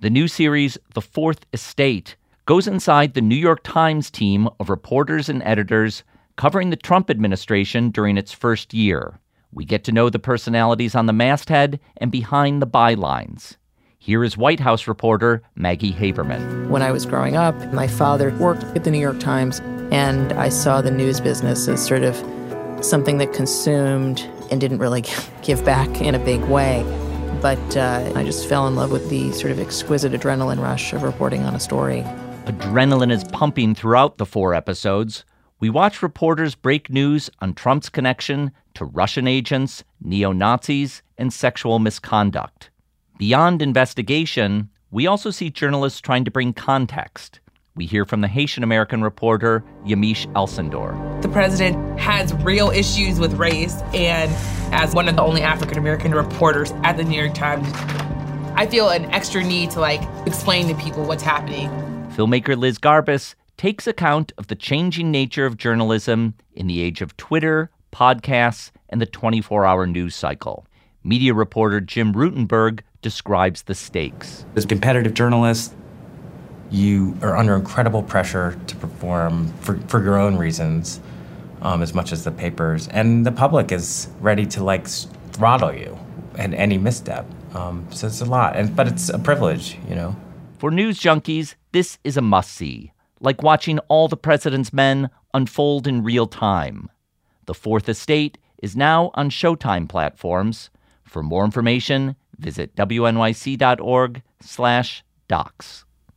The new series, The Fourth Estate, goes inside the New York Times team of reporters and editors covering the Trump administration during its first year. We get to know the personalities on the masthead and behind the bylines. Here is White House reporter Maggie Haberman. When I was growing up, my father worked at the New York Times, and I saw the news business as sort of something that consumed and didn't really give back in a big way. But I just fell in love with the sort of exquisite adrenaline rush of reporting on a story. Adrenaline is pumping throughout the 4 episodes. We watch reporters break news on Trump's connection to Russian agents, neo-Nazis, and sexual misconduct. Beyond investigation, we also see journalists trying to bring context. We hear from the Haitian-American reporter Yamiche Alcindor. The president has real issues with race, and as one of the only African-American reporters at the New York Times, I feel an extra need to explain to people what's happening. Filmmaker Liz Garbus takes account of the changing nature of journalism in the age of Twitter, podcasts, and the 24-hour news cycle. Media reporter Jim Rutenberg describes the stakes. As competitive journalists, you are under incredible pressure to perform for your own reasons, as much as the papers. And the public is ready to throttle you at any misstep. So it's a lot, but it's a privilege, you know. For news junkies, this is a must-see, like watching All the President's Men unfold in real time. The Fourth Estate is now on Showtime platforms. For more information, visit wnyc.org/docs.